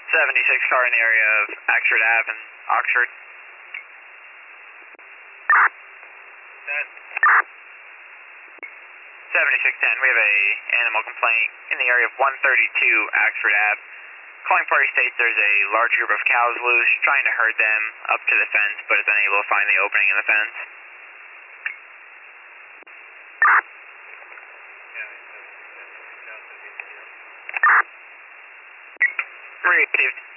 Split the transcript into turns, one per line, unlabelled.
76 car in the area of Oxford Ave and Oxford. 7610, we have a animal complaint in the area of 132 Oxford Ave. Calling party states there's a large group of cows loose, trying to herd them up to the fence, but is unable to find the opening in the fence. Received.